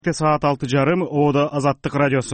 Саат 6:30 Оодо Азаттык радиосу.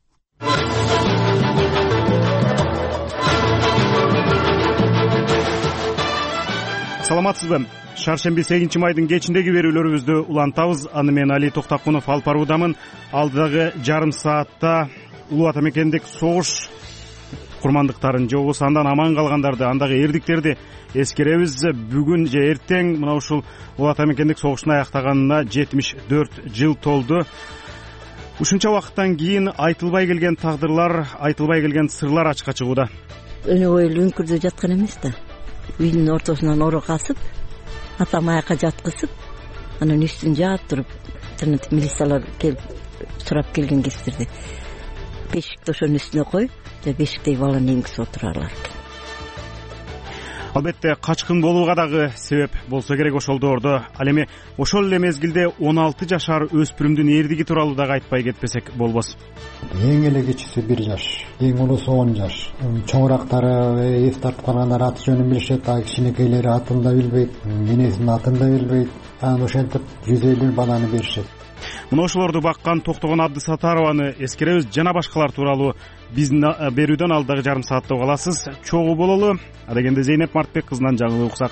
Саламатсызбы? Шаршемби 8-майдын кечиндеги берүүлөрүбүздү улантабыз. Аны мен Али Токтакунов алып баруудамын. Алдыдагы жарым саатта улуу ата мекендик согуш курмандыктарын же болбосо андан аман калгандарды, андагы эрдиктерди эскеребиз. Бүгүн же эртең мына ушул улуу ата мекендик согуштун аяктаганына 74 жыл толду. Ушунча убакыттан кийин айтылбай келген тагдырлар, айтылбай келген сырлар ачыкка чыгууда. Өнө бою үңкүрдө жаткан эмес да. Үйдүн ортосунан оро касып, атам аяка жаткызып, анан үстүн жаап туруп, жана милициялар келип сурап келген кездерде бешикти ошонун үстүнө коюп, бешиктеги баланы энгизип отуралар экен. Албетте качкын болууга дагы себеп болсо керек ошол доордо. Ал эми ошол эле мезгилде 16 жашар өспүрүмдүн эрдиги тууралуу дагы айтпай кетпесек болбос. Эң эле кичүүсү 1 жаш, эң улуусу 10 жаш. Чоңурактары эс тартып калгандар аты жөнүн билишет, а кичинекейлери атын да билбейт, энесинин атын да билбейт. Анан ошентип 150 баланы беришет. Мына ошолорду баккан Токтогон Абдысатарованы эскеребиз, жана башкалар тууралуу биздин берүүдөн алдагы жарым саатта каласыз. Чогуу бололу. Адегенде Зейнеп Мартбек кызынан жаңылык уксак.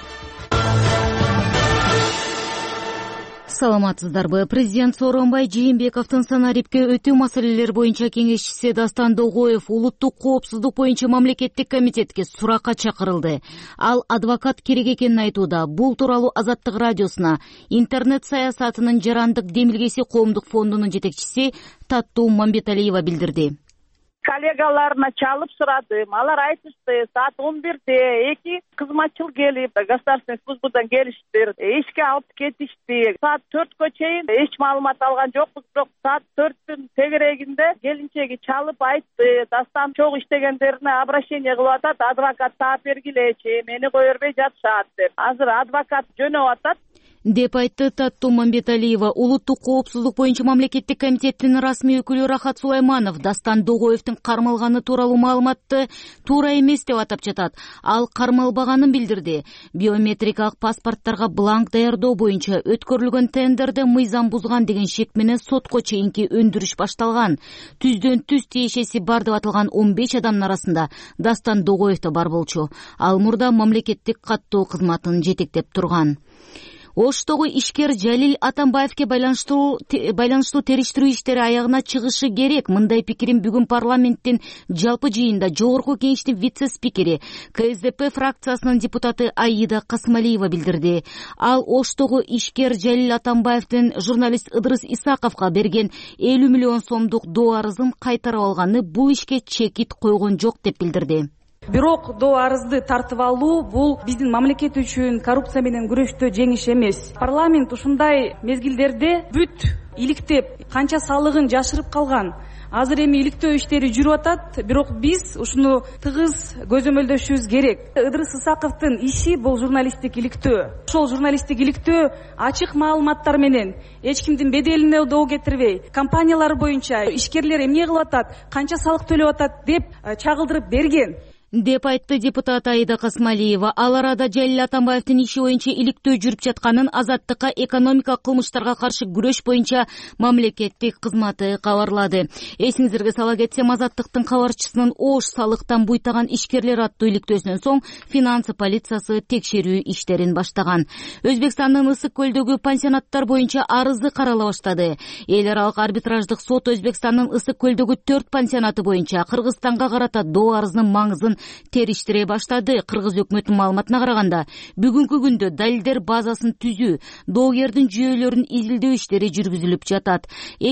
Саламатсыздарбы? Президент Сооронбай Жээнбековдун санарипке өтүү маселелер боюнча кеңешчиси Дастан Догоев улуттук коопсуздук боюнча мамлекеттик комитетке суракка чакырылды. Ал адвокат керек экенин айтууда. Бул тууралуу Азаттык радиосуна интернет саясатынын жарандык демилгеси коомдук фондунун жетекчиси Таттуу Мамбеталиева билдирди. Коллегаларына чалып сурадым. Алар айтышты, саат 11-де 2 кызматчыл келип, государственный службадан келиштир. Ишке алып кетишти. Саат 4-кө чейин эч маалымат алган жокпуз, бирок саат 4-түн тегерегинде келинчеги чалып айтты. Дастан чогуу иштегендерине обращение кылып атат, адвокат таап бергилечи, мени кое бербей жатышат деп. Азыр адвокат жөнөп атат деп айтты Таттуу Мамбеталиева. Улуттук коопсуздук боюнча мамлекеттик комитеттин расмий өкүлү Рахат Сулайманов Дастан Догоевдин кармалганы тууралуу маалыматты туура эмес деп атап жатат. Ал кармалбаганын билдирди. Биометрикалык паспорттарга бланк даярдоо боюнча өткөрүлгөн тендерде мыйзам бузган деген шек менен сотко чейинки өндүрүш башталган. Түздөн түз тиешеси бар деп атылган 15 адамдын арасында Дастан Догоев да бар болчу. Ал мурда мамлекеттик каттоо кызматын жетектеп турган. Оштогу ишкер Жалил Атамбаевке байланыштуу териштирүү иштери аягына чыгышы керек. Мындай пикирин бүгүн парламенттин жалпы жыйынында Жогорку кеңештин вице-спикери, КСДП фракциясынын депутаты Аида Касмалиева билдирди. Ал Оштогу ишкер Жалил Атамбаевдин журналист Ыдырыс Исаковго берген 50 миллион сомдук доо арызын кайтарып алганы бул ишке чекит койгон жок деп билдирди. Бирок доо арызды тартып алуу бул биздин мамлекет үчүн коррупция менен күрөштө жеңиш эмес. Парламент ушундай мезгилдерде бүт иликтеп, канча салыгын жашырып калган. Азыр эми иликтөө иштери жүрүп атат, бирок биз ушуну тыгыз көзөмөлдөшүбүз керек. Ыдырыс Исаковдун иши бул журналисттик иликтөө. Ошол журналисттик иликтөө ачык маалыматтар менен эч кимдин беделине доо кетирбей, компаниялар боюнча ишкерлер эмне кылып атат, канча салык төлөп атат деп чагылдырып берген деп айтты депутат Аида Касмалиева. Ал арада Жалил Атамбаевдин иши боюнча иликтөө жүрүп жатканын Азаттыкка экономикалык кылмыштарга каршы күрөш боюнча мамлекеттик кызматы кабарлады. Эсиңиздерге сала кетсем, Азаттыктын кабарчысынын Ош салыктан буйтаган ишкерлер аттуу иликтөөсүнөн соң финансы полициясы текшерүү иштерин баштаган. Өзбекстандын Ысык көлдөгү пансионаттар боюнча арызы карала баштады. Эл аралык арбитраждык сот Өзбекстандын Ысык көлдөгү 4 пансионаты боюнча Кыргызстанга карата доо арызынын маңызын териштире баштады. Кыргыз өкмөтүнүн маалыматына караганда, бүгүнкү күндө далилдер базасын түзүү, доогердин жүйөлөрүн изилдөө иштери жүргүзүлүп жатат.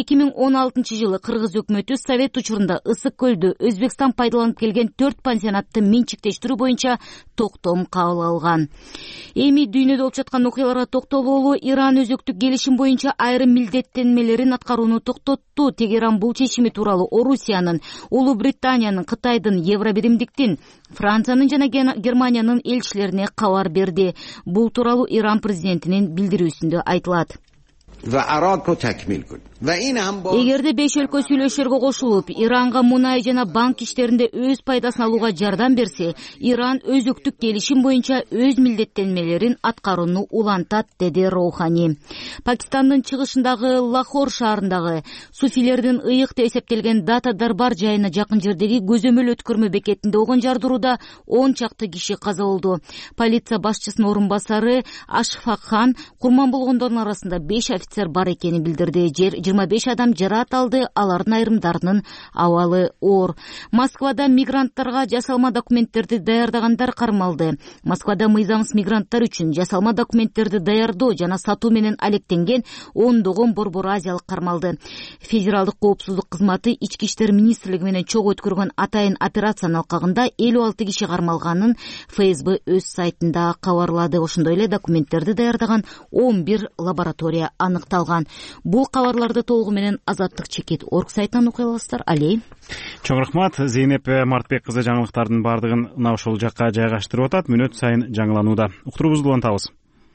2016 жылы Кыргыз өкмөтү Совет учурунда Ысык көлдө Өзбекстан пайдаланып келген 4 пансионатты менчиктештирүү боюнча токтом кабыл алган. Эми дүйнөдө болуп жаткан окуяларга токтололу. Иран өзөктүк келишим боюнча айрым милдеттенмелерин аткарууну токтотту. Тегеран бул чечими тууралуу Орусиянын, Улуу Британиянын, Кытайдын, Евробиримдиктин, Франциянын жана Германиянын элчилерине кабар берди. Бул тууралуу Иран президентинин билдирүүсүндө айтылат. Va Araqo takmil kun. эгерде 5 өлкө сүйлөшөргө кошулуп Иранга мунай жана банк иштеринде өз пайдасын алууга жардам берсе, Иран өзөктүк келишим боюнча өз милдеттенмелерин аткарууну улантат, деди Роухани. Пакистандын чыгышындагы Лахор шаарындагы суфилердин ыйык деп эсептелген Дата Дарбар жайына жакын жердеги көзөмөл өткөрмө бекетинде болгон жардыруудаа 10 чакты киши каза болду. Полиция башчысынын орун басары Ашфак Хан курман болгондордун арасында 5 офицер бар экенин билдирди. 25 адам жараат алды, алардын айрымдарынын абалы оор. Москвада мигранттарга жасалма документтерди даярдагандар кармалды. Москвада мыйзамсыз мигранттар үчүн жасалма документтерди даярдоо жана сатуу менен алектенген ондогон борбор азиялык кармалды. Федералдык коопсуздук кызматы Ички иштер министрлиги менен чогуу өткөргөн атайын операциянын алкагында 56 киши кармалганын ФСБ өз сайтында кабарлады. Ошондой эле документтерди даярдаган 11 лаборатория аныкталган. Бул кабарларды толугу менен Азаттык чекит орг сайтынан окуй аласыздар. Алей. Чоң рахмат. Зейнеп Мартбек кызы жаңылыктардын бардыгын мына ошол жакка жайгаштырып атат. Мүнөт сайын жаңыланууда. Уктуруубузду улантабыз.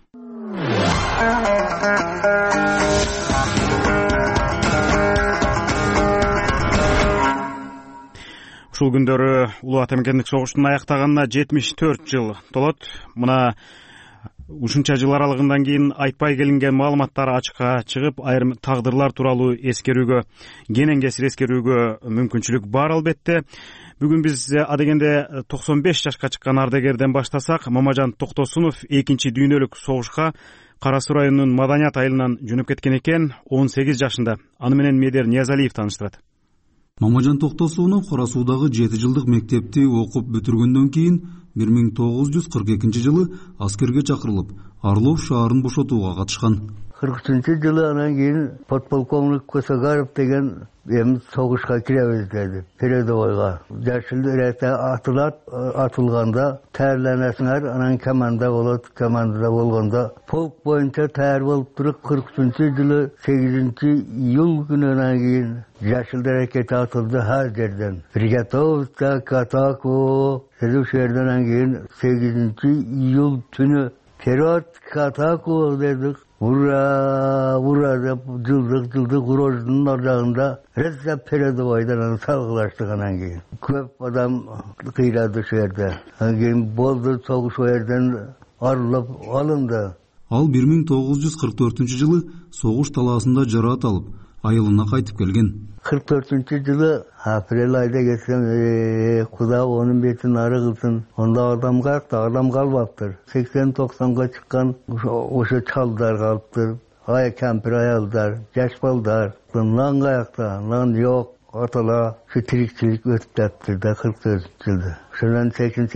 Ушул күндөрү Улуу Ата Мекендик согуштун аяктаганына 74 жыл толот. Мына ушунча жыл аралыгынан кийин айтпай келинген маалыматтар ачыкка чыгып, айрым тагдырлар тууралуу эскерүүгө, кенен кесир эскерүүгө мүмкүнчүлүк бар албетте. Бүгүн биз адегенде 95 жашка чыккан ардагерден баштасак, Мамажан Токтосунов 2 дүйнөлүк согушка Кара Суу районунун Маданият айылынан жөнөп кеткен экен. 18 жашында. Аны менен Медер Ниязалиев тааныштырат. Мамажан Токтосунов Кара Суудагы 7 жылдык мектепти окуп бүтүргөндөн кийин 1942 жылы аскерге чакырылып, Орлов шаарын бошотууга катышкан. 43-жылы анан кийин подполковник Косогаров деген эми согушка киребиз деди. Передовойго. Жашыл рете атылганда тээрленесиңер, анан команда болот. Командада болгондо полк боюнча тээр болуп туруп 43-жылы 8-июль күнүнөн кийин жашыл рекети атылды ар жерден. Приготовиться к атаку. Ошол кийин 8-июль түнү вперед к атаку дедик. Ура, ура деп жылдык урождун ар жагында резко передовойдон салгылаштык. Анан кийин көп адам кыйрады ошол жерде. Анан кийин болду, согуш ошол жерден арылып алынды. Ал 1944-жылы согуш талаасында жараат алып, айылына кайтып келген. 44-жылы апрель айда кетсем, Куда onun бетин ары кылсын. Онда адам калбаптыр. 80-90га чыккан ошо чалдар калыптыр. Кемпир аялдар, жаш балдар. Нан каякта, нан жок. Атала şu tirikçilik ötüp жатты да 44-жылда. Ошонан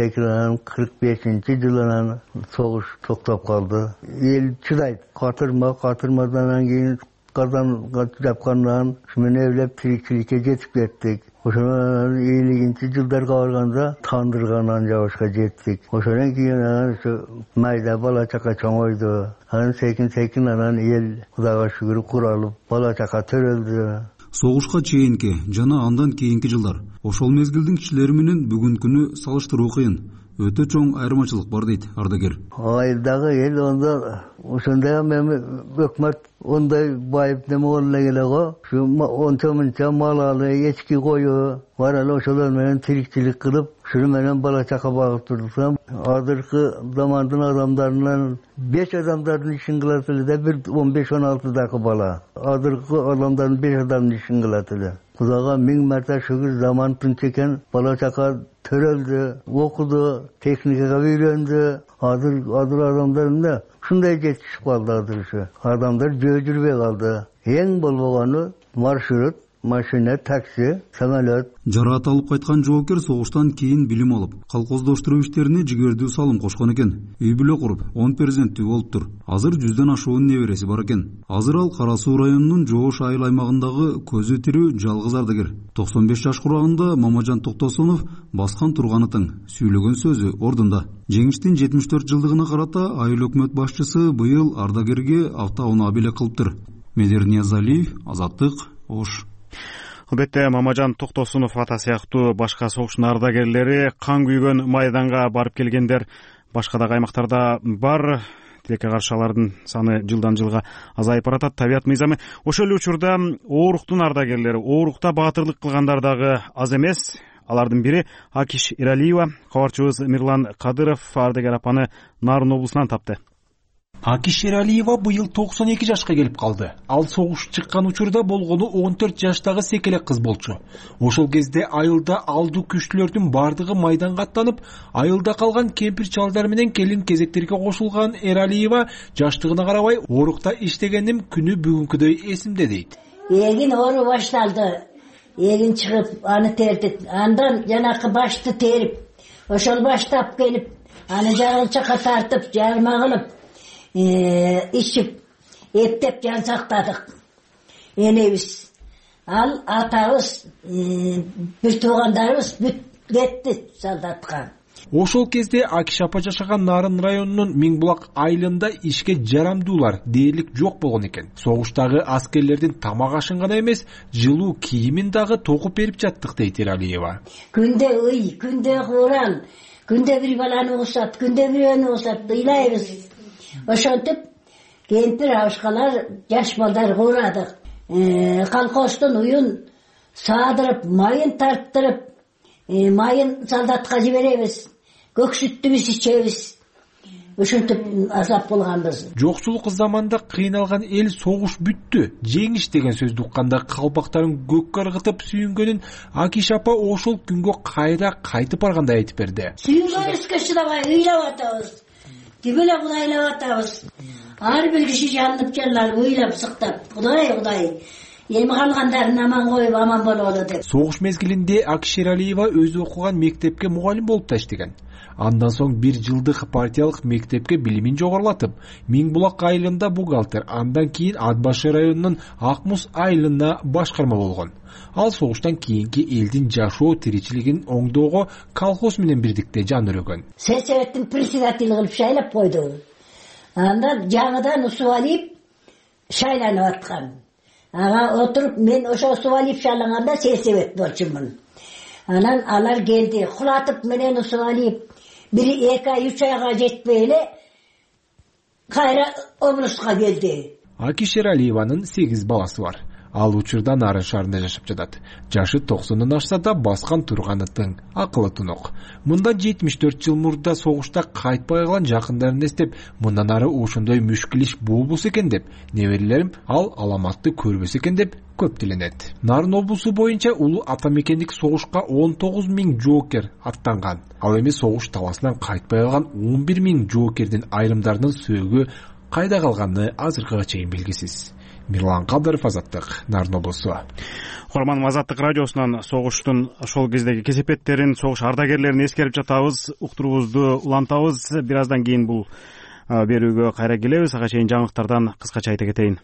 45-жылынан согуш токтоп калды. Эл чыдайт. Катырмадан кийин Kazanга жапкандан шумен эвлеп тирикчиликке жетип кеттик. Ошонун 50-жылдарга барганда тандыргандан жабышка жеттик. Ошондон кийин ошо майда бала чака чоңойду. Анан секин анан эл Кудайга шүгүр куралып, бала чака төрөлдү. Согушка чейинки жана андан кийинки жылдар ошол мезгилдин кишилери менен бүгүнкүнү салыштыруу кыйын. Өтө чоң айырмачылык бар дейт ардагер. Айылдагы эл онда ошондой эми өкмөт ондай байып неме боло эле го. Ушу онча мал алып, эчки коюу бар эле ошолор менен тирикчилик кылып, ушуну менен бала чака багып турсам, азыркы замандын адамдарынан 5 адамдардын ишин кылат эле да, 15-16 дагы бала. Азыркы адамдардын 5 адамдын ишин кылат эле. Кудайга 1000 марта шүгүр, заман тынч экен, бала чака төрөлдү, окуду, техникага үйрөндү. Азыр адамдар ушундай жетишип калды азыр. Адамдар жөө жүрбөй калды. Эң болбогону маршрут, машина, такси, самолет. Жараат алып кайткан жоокер согуштан кийин билим алып, колхоздоштуруу иштерине жигердүү салым кошкон экен. Үй бүлө куруп, 10 перзенттүү болуптур. Азыр 100ден ашуун небереси бар экен. Азыр ал Кара Суу районунун Жоош айыл аймагындагы көзү тирүү жалгыз ардагер. 95 жаш курагында Мамажан Токтосунов баскан турганы тең, сүйлөгөн сөзү ордунда. Жеңиштин 74 жылдыгына карата айыл өкмөт башчысы быйыл ардагерге автоунаа кылыптыр. Медер Ниязалиев, Азаттык, Ош. Албетте, Мамажан Токтосунов ата сыяктуу башка согуштун ардагерлери кан күйгөн майданга барып келгендер башка да аймактарда бар. тилекке каршылардын саны жылдан жылга азайып баратат. Табият мыйзамы. Ошол эле учурда ооруктун ардагерлери, оорукта баатырлык кылгандар дагы аз эмес. Алардын бири Акиш Эралиева. Кабарчыбыз Мирлан Кадыров ардагер апаны Нарын облусунан тапты. Акиш Эралиева быйыл 92 жашка келип калды. Ал согуш чыккан учурда болгону 14 жаштагы секелек кыз болчу. Ошол кезде айылда алдуу күчтүүлөрдүн бардыгы майданга аттанып, айылда калган кемпир чалдар менен келин кезектерге кошулган Эралиева жаштыгына карабай оорукта иштегеним күнү бүгүнкүдөй эсимде дейт. Эгин оору башталды. Эгин чыгып, аны тердик. Андан жанакы башты терип, ошол баштап келип, аны жагылчакка тартып, жарма кылып, ичип, эптеп жан сактадык. Энебиз, ал атабыз, бир туугандарыбыз бүт кетти солдатка. Ошол кезде Акиш апа жашаган Нарын районунун Миңбулак айылында ишке жарамдуулар дээрлик жок болгон экен. Согуштагы аскерлердин тамак ашын гана эмес, жылуу кийимин дагы токуп берип жаттык дейт Эралиева. Күндө ый, күндө курал, күндө бир баланы угусат, күндө бирөөнү угусат, ыйлайбыз. Ошентип кемпир абышкалар, жаш балдар курадык. Колхоздун уюн саадырып, майын тарттырып, майын солдатка жиберебиз. Көк сүттүбүз ичебиз. Ошентип азап болгонбуз. Жокчулук заманда кыйналган эл согуш бүттү, жеңиш деген сөздү укканда калпактарын көккө ыргытып сүйүнгөнүн Акиш апа ошол күнгө кайра кайтып баргандай айтып берди. Сүйүнгөнүбүзгө чыдабай ыйлап атабыз. Тибеле кудайлап атабыз. Ар бир киши жанып жаллар ыйлап сыктап, Кудай, эми калгандарын аман коюп аман бололу деп. Согуш мезгилинде Акиш Эралиева өзү окуган мектепке мугалим болуп да иштеген. Андан соң 1 жылдык партиялык мектепке билимин жогорулатып, Миңбулак айылында бухгалтер, андан кийин Ат Башы районунун Ак Муз айылына башкарма болгон. Ал согуштан кийинки элдин жашоо тиричилигин оңдоого колхоз менен бирдикте жан өрөгөн. Сельсоветтин председатель кылып шайлап койду. Анда жаңыдан усубалип шайланып аткан. Ага отуруп мен ошо усубалип шайланганда сельсовет болчумун. Анан алар келди, кулатып менен усубалип, 1-2 ай 3 айга жетпей эле кайра облуска келди. Акиш Эралиеванын 8 баласы бар. Ал учурда Нарын шаарында жашап жатат. Жашы 90-ын ашса да баскан турганы тың, акылы тунук. Мындан 74 жыл мурда согушта кайтпай калган жакындарын эстеп, мындан ары ошондой мүшкүл иш болбосо экен деп, неберелерим ал аламатты көрбөсө экен деп көп тиленет. Нарын облусу боюнча улуу ата мекендик согушка 19 000 жоокер аттанган. Ал эми согуш таласынан кайтпай калган 11 000 жоокердин айрымдарынын сөөгү кайда калганы азыркыга чейин белгисиз. Мирлан Кадыров, Азаттык, Нарын облусу. Курман Азаттык радиосунан согуштун ошол кездеги кесепеттерин, согуш ардагерлерин эскерип жатабыз, уктуруубузду улантабыз. Бир аздан кийин бул берүүгө кайра келебиз. Ага чейин жаңылыктардан кыскача айта кетейин.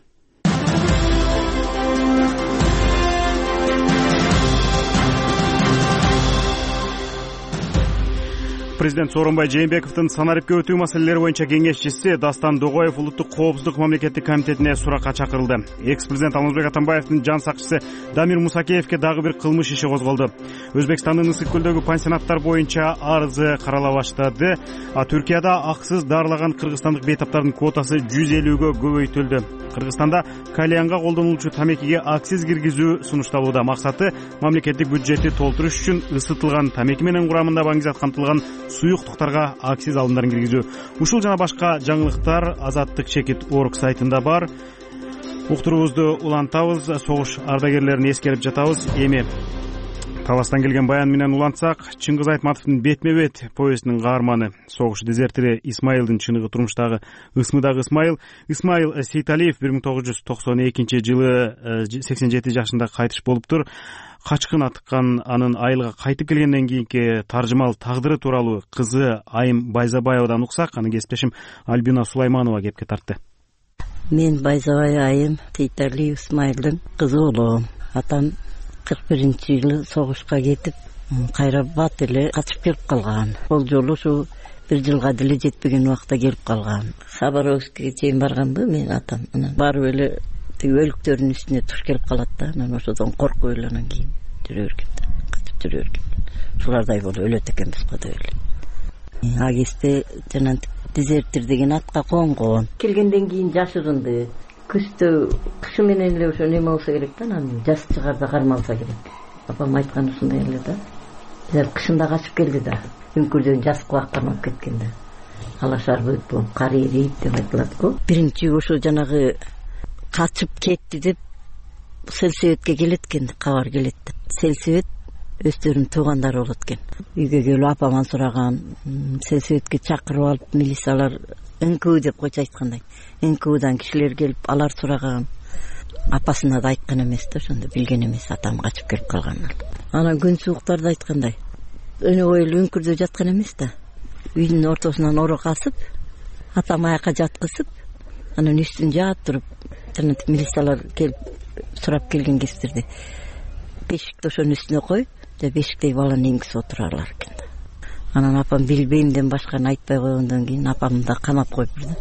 Президент Сооронбай Жээнбековдун санариптке өтүү маселелери боюнча кеңешчиси Дастан Догоев улуттук коопсуздук мамлекеттик комитетине суракка чакырылды. Экс-президент Алмазбек Атамбаевдин жан сакчысы Дамир Мусакеевке дагы бир кылмыш иши козголду. Өзбекстандын Ысык көлдөгү пансионаттар боюнча арызы карала баштады. Түркияда аксыз дарылаган кыргызстандык бейтаптардын квотасы 150гө көбөйтүлдү. Кыргызстанда кальянга колдонулчу тамекиге акциз киргизүү сунушталууда. Максаты мамлекеттик бюджетти толтуруш үчүн ысытылган тамеки менен курамында баңгизат камтылган суюктуктарга акциз алымдарын киргизүү. Ушул жана башка жаңылыктар Азаттык чекит орг сайтында бар. Уктуруубузду улантабыз, согуш ардагерлерин эскерип жатабыз. Эми таластан келген баян менен улантсак, Чыңгыз Айтматовдун Бетме-бет повестинин каарманы, согуш дезертири Исмайылдын чыныгы турмуштагы ысмыдагы Исмайыл Сейталиев 1992 жылы 87 жашында кайтыш болуптур. Качкын атыккан анын айылга кайтып келгенден кийинки таржымал тагдыры тууралуу кызы Айым Байзабаевадан уксак, анын кесиптешим Альбина Сулайманова кепке тартты. Мен Байзабай Айым Сейталиев Исмайылдын кызы болом. Атам 41-жылы согушка кетип, кайра бат эле качып келип калган. Бул жолу ушу 1 жылга деле жетпеген убакта келип калган. Хабаровскке чейин барганбы мен атам. Анан барып эле өлүктөрдүн үстүнө туш келип калат да. Анан ошодон коркуп эле анан кийин жүрө берген. Качып жүрө берген. Ушулардай болуп өлөт экенбиз го деп эле. Агисте жанагы дезертир деген атка конгон. Келгенден кийин жашырынды. Күздө кышы менен эле ошо неме болсо керек да, анан жаз чыгарда кармалса керек. Апам айткан ушундай эле да. Бизер кышында качып келди да. Үңкүрдөн жаз кубак кармап кеткен да. Алашар болуп кар эрип деп айтылат го. Биринчи ошо жанагы качып кетти деп сельсоветке келет экен, кабар келет. Сельсовет өздөрүнүн туугандары болот экен. Үйгө келип апаман сураган, сельсоветке чакырып алып милициялар НКУ деп койчу айткандай. НКУдан кишилер келип алар сураган. Апасына да айткан эмес да, ошондо билген эмес атам качып келип калганын. Анан күн сууктарда айткандай. Өнөгөй эле үңкүрдө жаткан эмес да. Үйдүн ортосунан оро касып, атам аяка жаткызып, анан үстүн жаап туруп, жана милициялар келип сурап келген кездерде бешикти ошонун үстүнө коюп, бешиктеги баланы эңгизип отуралар экен да. Анан апам билбеймден башканы айтпай койгондон кийин апамды да камап коюптур да.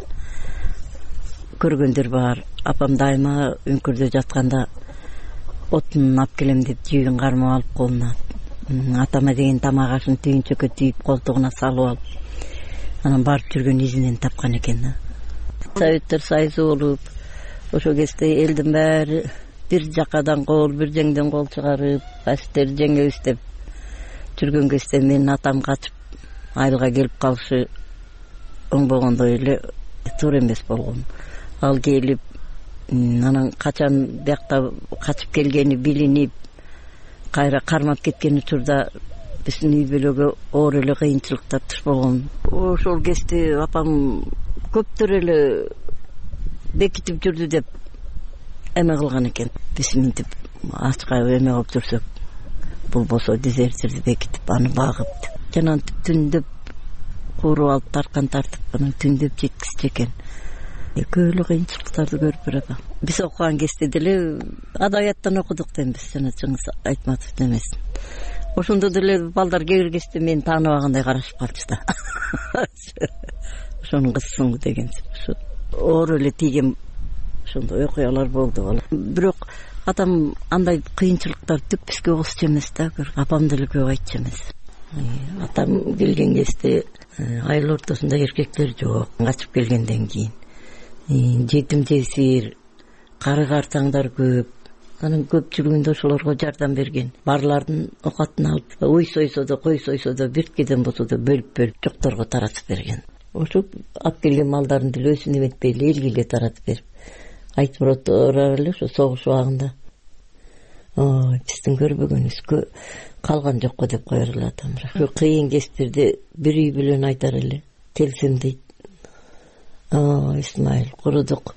Көргөндөр бар. Апам дайыма үңкүрдө жатканда отун алып келем деп жибин кармап алып колуна, атама деген тамак ашын түйүнчөккө түйүп колтугуна салып алып, анан барып жүргөн изинен тапкан экен да. Советтер союзу болуп, ошол кезде элдин баары бир жакадан кол, бир жеңден кол чыгарып, фашисттер жеңебиз деп жүргөн кезде менин атам качып айылга келип калышы оңбогондой эле туура эмес болгон. Ал келип, анан качан биякта качып келгени билинип, кайра кармап кеткен учурда биздин үй бүлөгө оор эле кыйынчылыктар туш болгон. Ошол кезде апам көптөр эле бекитип жүрдү деп эме кылган экен. Биз мынтип ачка эме кылып жүрсөк, болбосо дезертирди бекитип, аны багып, жана түндөп кууруп алып таркан тартып, анан түндөп жеткизчү экен. Көп эле кыйынчылыктарды көрүп беребиз. Биз окуган кезде деле адабияттан окудук дейбиз, жана Чыңгыз Айтматов демесин. Ошондо деле балдар келген кезде мени тааныбагандай карашып калчу да. Ошонун кызысың деген. Оор эле тийген ошондой окуялар болду. Бирок атам андай кыйынчылыктар түк бизге окусчу эмес да, апам деле көп айтчу эмес. Атам келген кезде айыл ортосунда эркектер жок, качып келгенден кийин. Жетим жесир, кары картаңдар көп. Анан көпчүлүгүндө ошолорго жардам берген. Барлардын окатын алып, ой сойсо да, кой сойсо да, бирткеден болсо да бөлүп жокторго таратып берген. Ошо алып келген малдарын деле өзүн эметпей эле элге эле таратып берип айтып отурар эле ошо согуш убагында. Биздин көрбөгөнүбүз калган жокко деп коер эле атам. Ошо кыйын кездерде бир үй бүлөнү айтар эле. Келсем дейт. Исмаил, курудук.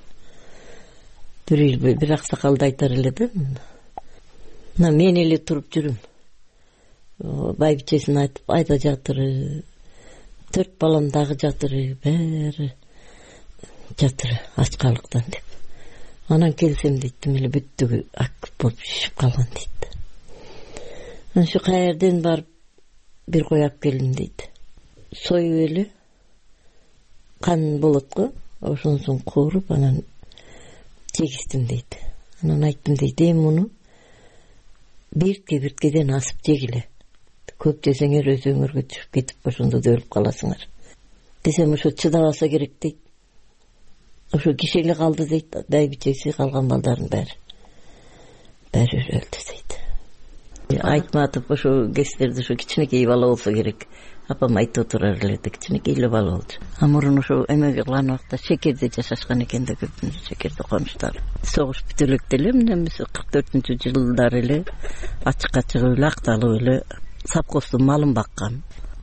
Бир аксакалды айтар эле да. Мен эле туруп жүрүм. Байбичесин айтып айда жатыр. 4 балам дагы жатыр, баары жатыр ачкалыктан деп. Анан келсем дейт, тим эле бүттүгү ак болуп шишип калган дейт. Анан ушу каерден барып бир кой алып келдим дейт. Союп эле кан болот го, ошонусун кууруп анан жегиздим дейт. Анан айттым дейт, муну бирткеден асып жегиле. Көп жесеңер өзөңөргө түшүп кетип ошондо да өлүп каласыңар. Десем ошо чыдабаса керек дейт. Ошо киши эле калды дейт, байбичеси, калган балдардын баары өлдү дейт. Айтматов ошо кездерде ошо кичинекей бала болсо керек. Апам айтып отурар эле, кичинекей эле бала болчу. Мурун ошо эме кылган убакта Шекерде жашашкан экен да, көптүн Шекерде конуштар. Согуш бүтө электе эле, мына 44-жылдары эле ачыкка чыгып эле акталып эле совхоздун малын баккан.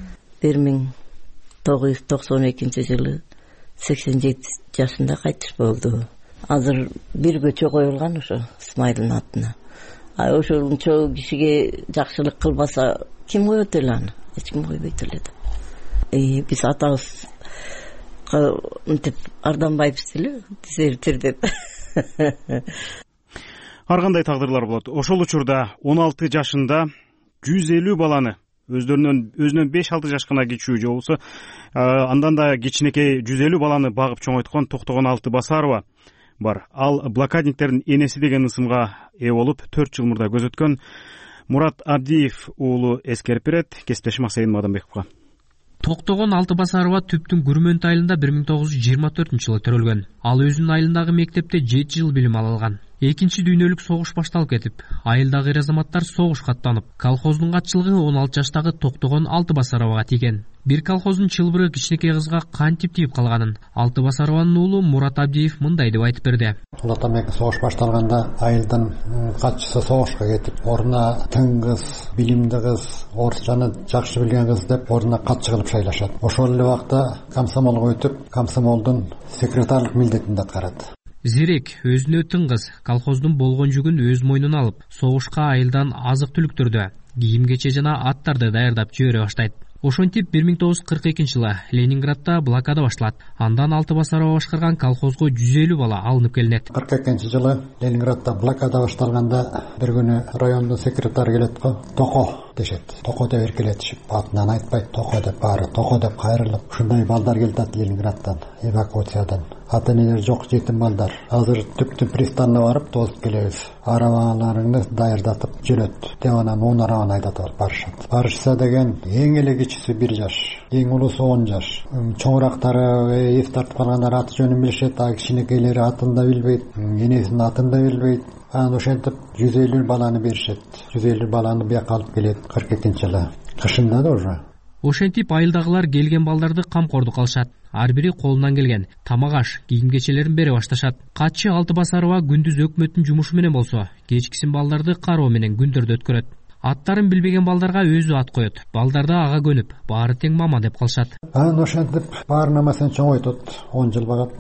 1992-жылы 87 жашында кайтыш болду. Азыр бир көчө коюлган ошо Исмайылдын атына. Ошончо кишиге жакшылык кылбаса ким коет эле аны? Эч ким койбойт эле да. Биз атабыз мынтип арданбайбыз эле, дезертир деп. Ар кандай тагдырлар болот. Ошол учурда 16 жашында 150 баланы өзүнөн 5-6 жашкана кичүү же болсо андан да кичинекей 150 баланы багып чоңойткон Токтогон Алты Басарова бар. Ал блокадниктердин энеси деген ысымга ээ болуп 4 жыл мурда көзөткөн Мурат Абдиев уулу эскерип берет. Кесиптешим Аксайын Мадамбековго. Токтогон Алтыбасарова Түптүн Күрмөнт айылында 1924-жылы төрөлгөн. Ал өзүнүн айылындагы мектепте 7 жыл билим алган. Экинчи дүйнөлүк согуш башталып кетип, айылдагы ыр-азаматтар согушка аттанып, колхоздун катчылыгы 16 жаштагы Токтогон Алтыбасаровага тийген. Бир колхоздун чылбыры кичинекей кызга кантип тийип калганын Алтыбасарованын уулу Мурат Абдиев мындай деп айтып берди. Улут эмеки согуш башталганда айылдын катчысы согушка кетип, ордуна тың кыз, билимдүү кыз, орусчаны жакшы билген кыз деп ордуна катчы кылып шайлашат. Ошол эле убакта комсомолго өтүп, комсомолдун секретарлык милдетин аткарат. Зирек өзүнө тың кыз колхоздун болгон жүгүн өз мойнуна алып, согушка айылдан азык-түлүктөрдү, кийим-кече жана аттарды даярдап жибере баштайт. Ошентип 1942-жылы Ленинградда блокада башталат. Андан Алтыбасарова башкарган колхозго 150 бала алынып келинет. 42-жылы Ленинградда блокада башталганда бир күнү райондун секретары келет го, Токо дешет. Токо деп эркелетишип, атынан айтпайт, Токо деп баары, Токо деп кайрылып, ушундай балдар келатат Ленинграддан, эвакуациядан. Ата-энелер жок жетим балдар. Азыр Түптүн пристанына барып тосуп келебиз. Арабаларыңды даярдатып жөнөт деп анан 10 арабаны айдатып барышат. Барышса деген эң эле кичиси 1 жаш, эң улуусу 10 жаш. Чоңурактары эс тартып калгандар аты жөнүн билишет, а кичинекейлери атын да билбейт, энесинин атын да билбейт. Анан ошентип 150 баланы беришет. 150 баланы бияка алып келет 42-жылы. Кышында да уже. Ошентип айылдагылар келген балдарды камкордук алышат. Ар бири колунан келген тамак-аш, кийим-кечелерин бере башташат. Катчы Алтыбасарова күндүз өкмөттүн жумушу менен болсо, кечкисин балдарды кароо менен күндөрдү өткөрөт. Аттарын билбеген балдарга өзү ат коет. Балдар да ага көнүп, баары тең мама деп калышат. Анан ошентип баарына маселен чоңойтот. 10 жыл багат,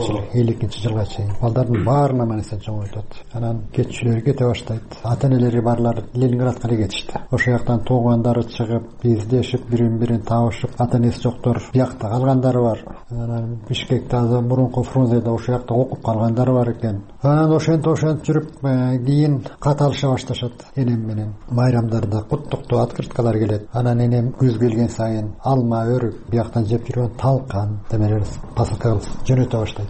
52-жылга чейин. Балдардын баарына маселен чоңойтот. Анан кетчүлөр кете баштайт. Ата-энелери барлар Ленинградка кетишти. Ошол жактан туугандары чыгып, издешип, бирин-бирин табышып, ата-энеси жоктор биякта калгандары бар. Анан Бишкекте азыр мурунку Фрунзеде ошол жакта окуп калгандары бар экен. Анан ошентип жүрүп, кийин кат алыша башташат энем менен. Байрамдарда куттуктуу открыткалар келет. Анан энем күз келген сайын алма, өрүк, бияктан жеп жүргөн талкан демелер посылка жөнөтө баштайт.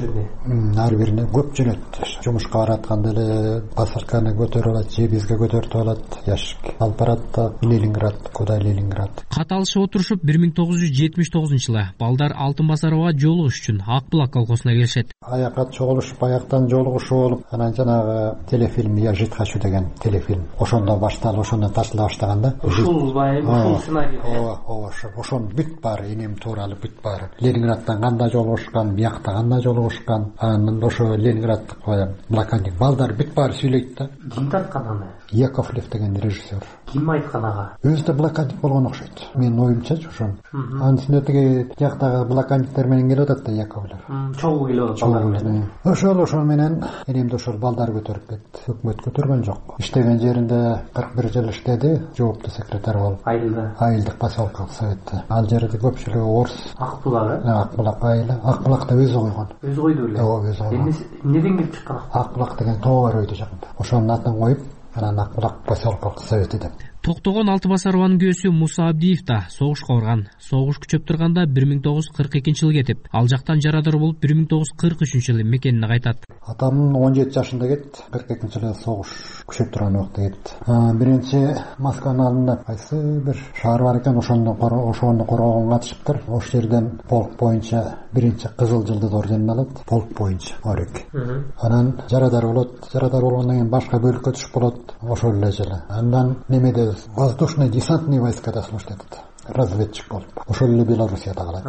Ар бирине көп жөнөт. Жумушка баратканда эле посылканы көтөрүп алат, же бизге көтөртүп алат. Ящик алып барат да Ленинград, куда Ленинград. Кат алышып отурушуп 1979-жылы балдар Алтыбасаровага жолугуш үчүн Акбулак колхозуна келишет. Аякка чогулушуп, аяктан жолугушуу болуп, анан жанагы телефильм «Я жить хочу» деген телефильм. Ошондо башталып, ошондо тартыла баштаганда. Ушул сценарий. Ошон бүт баары, энем тууралуу бүт баары. Ленинградтан кандай жолугушкан, биякта кандай жолугушкан, анан ошо Ленинграддык блокадник балдар бүт баары сүйлөйт да. Ким тарткан аны? Яковлев деген режиссер. Ким айткан ага? Өзү да блокадник болгон окшойт. Менин оюмча ошон. Анын үстүнө тиги жактагы блокадниктер менен келип атат да Яковлев. Чогуу келип атат балдар менен. Ошол менен энемди ошол балдар көтөрүп кетти. Өкмөт көтөргөн жок. Иштеген жеринде 41 жыл иштеди, жооптуу секретарь болуп. Айылда. Айылдык поселка советте. Ал жерде көпчүлүгү орус. Акбулак, Акбулак айылы. Акбулакта өзү койгон. Өзү койду беле? Ооба, өзү койгон. Эмнеден келип чыккан? Акбулак деген тоо бар өйдө жакында. Ошонун атын коюп, анан Акбулак поселка совети деп. Токтогон Алтыбасарованын күйөөсү Муса Абдиев да согушка барган. Согуш күчөп турганда 1942-жылы кетип, ал жактан жарадар болуп 1943-жылы мекенине кайтат. Атам 17 жашында кетти, 42-жылы согуш күчөп турган убакта кетти. Биринчи Москванын алдында кайсы бир шаар бар экен, ошону коргоого катышыптыр. Ошол жерден полк боюнча биринчи Кызыл Жылдыз орденин алат, полк боюнча орек. Анан жарадар болот, жарадар болгондон кийин башка бөлүккө түшүп болот, ошол эле жылы. Андан немеде воздушно-десантные войскада служит этот разведчик болуп. Ошол эле Белоруссияда калат.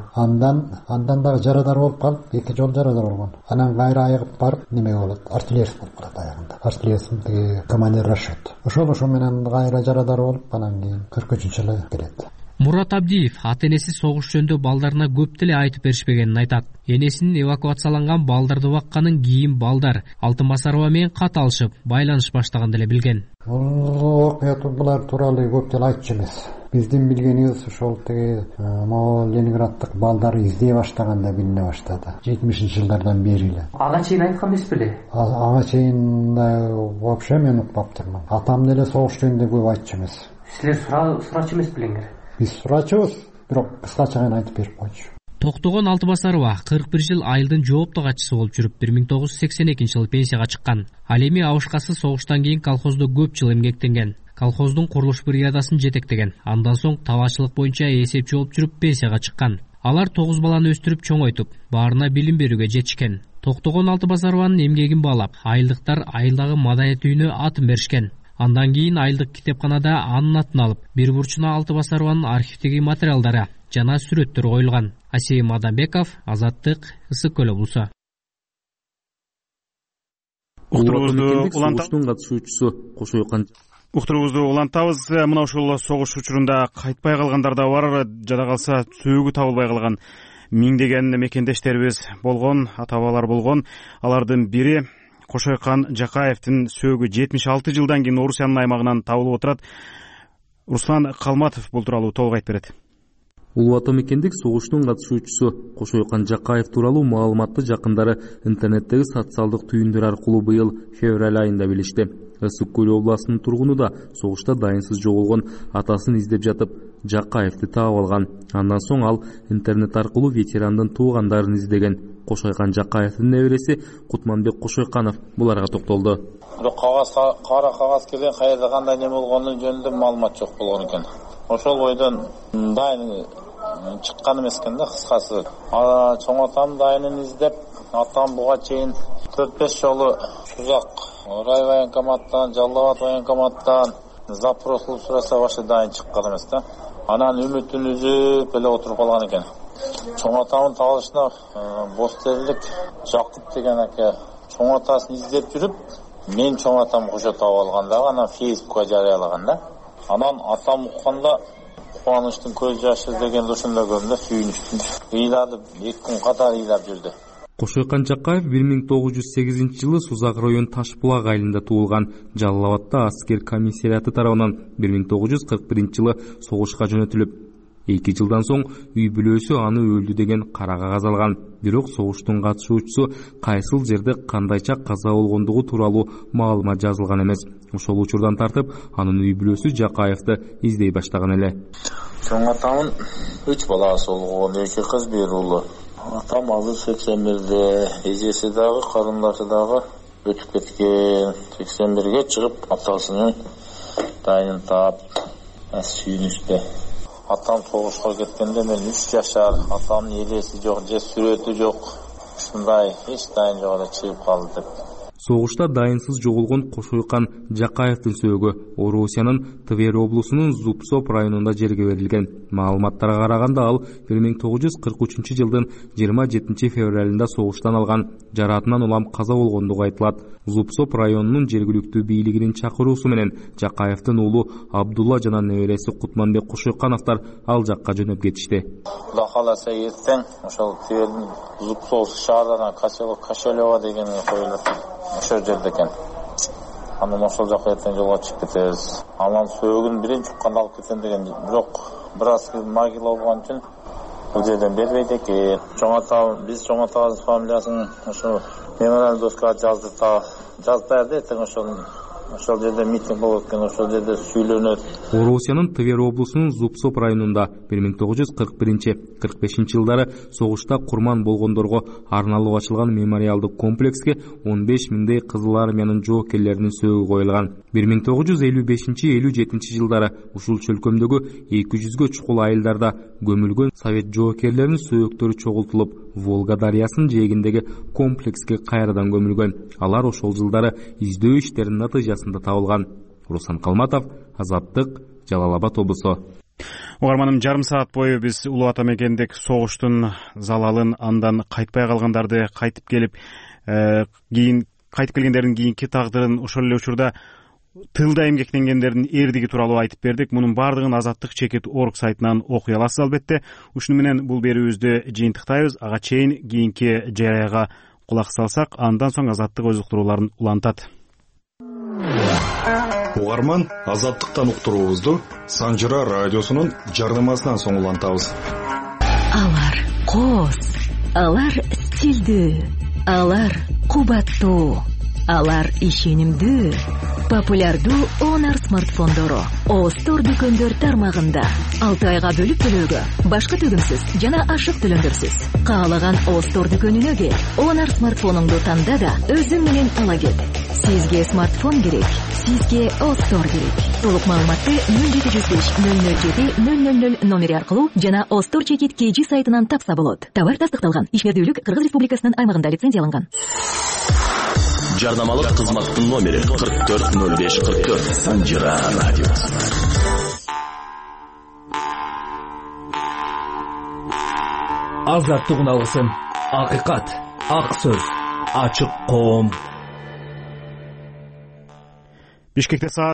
Андан дагы жарадар болуп калып, 2 жол жарадар болгон. Анан кайра айыгып барып, неме болот, артиллерист болуп калат аягында. Артиллеристин тиги командир расчет. Ошол менен кайра жарадар болуп, анан кийин 43-жылы келет. Мурат Абдиев ата-энеси согуш жөнүндө балдарына көп деле айтып беришпегенин айтат. Энесинин эвакуацияланган балдарды бакканын кийин балдар Алтыбасарова менен кат алышып, байланыш баштаган деле билген. Булар тууралуу көп деле айтчу эмес. Биздин билгенибиз ошол тиги могул Ленинграддык балдар издей баштаганда билине баштады. 70-жылдардан бери эле. Ага чейин айткан эмес беле? Ага чейин вообще мен укпаптырмын. Атам деле согуш жөнүндө көп айтчу эмес. Силер сурачу эмес белеңер? Биз сурачубуз, бирок кыскача гана айтып берип койчу. Токтогон Алтыбасарова 41 жыл айылдын жооптуу катчысы болуп жүрүп, 1982-жылы пенсияга чыккан. Ал эми абышкасы согуштан кийин колхоздо көп жыл эмгектенген. колхоздун курулуш бригадасын жетектеген. Андан соң талаачылык боюнча эсепчи болуп жүрүп пенсияга чыккан. Алар 9 баланы өстүрүп чоңойтуп, баарына билим берүүгө жетишкен. Токтогон Алтыбазарованын эмгегин баалап, айылдыктар айылдагы маданият үйүнө атын беришкен. Андан кийин айылдык китепканада анын атын алып, бир бурчуна Алтыбазарованын архивдеги материалдары жана сүрөттөр коюлган. Асей Мадамбеков, Азаттык, Ысык Көл облусу. Уктуруубузду улантабыз. Мына ушул согуш учурунда кайтпай калгандар да бар, жада калса сөөгү табылбай калган миңдеген мекендештерибиз болгон, ата-бабалар болгон. Алардын бири Кошойкан Жакаевдин сөөгү 76 жылдан кийин Орусиянын аймагынан табылып отурат. Руслан Калматов бул тууралуу толук айтып берет. Улуу ата мекендик согуштун катышуучусу Кошойкан Жакаев тууралуу маалыматты жакындары интернеттеги социалдык түйүндөр аркылуу быйыл февраль айында билишти. Ысык Көл областынын тургуну да согушта дайынсыз жоголгон атасын издеп жатып Жакаевди таап алган. Андан соң ал интернет аркылуу ветерандын туугандарын издеген. Кошойкан Жакаевдин небереси Кутманбек Кошойканов буларга токтолду. Кара кагаз келген кайерде кандай неме болгону жөнүндө маалымат жок болгон экен. Ошол бойдон дайын чыккан эмес экен да, кыскасы. Чоң атам дайынын издеп, атам буга чейин 4-5 жолу Сузак рай военкоматтан, Жалал Абад военкоматтан запрос кылып сураса башы дайын чыккан эмес да. Анан үмүтүн үзүп эле отуруп калган экен. Чоң атамдын табылышына Бостерлик Жакып деген аке чоң атасын издеп жүрүп, мен чоң атам кошо таап алганда, анан Фейсбукка жарыялаган да. Анан атам укканда кубанычтын көз жашы деген ушундай көрүндү, сүйүнүчтүн. Ыйлады, 2 күн катар ыйлап жүрдү. Кошойкан Жакаев 1908 жылы Сузак район Ташбулак айылында туулган. Жалал Абадта аскер комиссариаты тарабынан 1941 жылы согушка жөнөтүлүп, 2 жылдан соң үй бүлөсү аны өлдү деген кара кагаз алган. Бирок согуштун катышуучусу кайсыл жерде кандайча каза болгондугу тууралуу маалымат жазылган эмес. Ошол учурдан тартып анын үй бүлөсү Жакаевди издей баштаган эле. Чоң атамдын 3 баласы болгон, 2 кыз, 1 уулу. Атам азыр 81де, эжеси дагы, карындашы дагы өтүп кеткен. 81ге чыгып, атасынын дайынын таап, сүйүнүштү. Атам согушка кеткенде мен 3 жашар, атамдын элеси жок, же сүрөтү жок. Ушундай эч дайын жок эле чыгып калды деп. Согушта дайынсыз жоголгон Кошойкан Жакаевдин сөөгү Орусиянын Тver облусунун Зубсоп районунда жерге берилген. Маалыматтарга караганда ал 1943 жылдын 27 февралында согуштан алган жараатынан улам каза болгондугу айтылат. Зубсоп районунун жергиликтүү бийлигинин чакыруусу менен Жакаевдин уулу Абдулла жана небереси Кутманбек Кошойкановдор ал жакка жөнөп кетишти. Кудай кааласа эртең ошол Твердин Зубсоп шаарынан Кашелева деген коюлат. Ошол жерде экен. Анан ошол жака эртең жолго чыгып кетебиз. Анан сөөгүн биринчи укканда алып кетем деген, бирок бир аз могила болгон үчүн бул жерден бербейт экен. Биз чоң атабыз фамилиясын ошо мемориальный доскага жазып берди, эртең ошол жерде митинг болот экен, ошол жерде сүйлөнөт. Орусиянын Тver облусунун Зубсоп районунда 1941-45 жылдары согушта курман болгондорго арналып ачылган мемориалдык комплекске 15 миңдей Кызыл армиянын жоокерлеринин сөөгү коюлган. 1955-57 жылдары ушул чөлкөмдөгү 200гө чукул айылдарда көмүлгөн совет жоокерлеринин сөөктөрү чогултулуп, Волга дарыясынын жээгиндеги комплекске кайрадан көмүлгөн. Алар ошол жылдары издөө иштеринин натыйжасында табылган. Руслан Калматов, Азаттык, Жалал Абад облусу. Угарманым, жарым саат бою биз улуу ата мекендик согуштун залалын, андан кайтпай калгандарды, кайтып келгендердин кийинки тагдырын, ошол эле учурда тылда эмгектенгендердин эрдиги тууралуу айтып бердик. Мунун баардыгын Азаттык.org сайтынан окуй аласыз албетте. Ушуну менен бул берүүбүздү жыйынтыктайбыз. Ага чейин кийинки жарыяга кулак салсак, андан соң Азаттык өз уктурууларын улантат. Угарман, Азаттыктан уктуруубузду Санжыра радиосунун жарнамасынан соң улантабыз. Алар коз, алар стилдүү, алар кубаттуу, алар ишенимдүү, популярдуу Honor смартфондору Остор дүкөндөр тармагында 6 айга бөлүп төлөөгө, башка төгүмсүз жана ашык төлөндөрсүз. Каалаган Остор дүкөнүнө кел, Honor смартфонуңду танда да өзүң менен ала кет. Сизге смартфон керек, сизге Остор керек. Толук маалыматты 0705-007-000 номери аркылуу жана Остор чекит KG сайтынан тапса болот. Товар тастыкталган. Ишмердүүлүк Кыргыз Республикасынын аймагында лицензияланган. Жарнамалык кызматтын номери 440544 Санжира радиосу. Азаттык алгысын, акыйкат, ак сөз, ачык коом. Бишкекте саат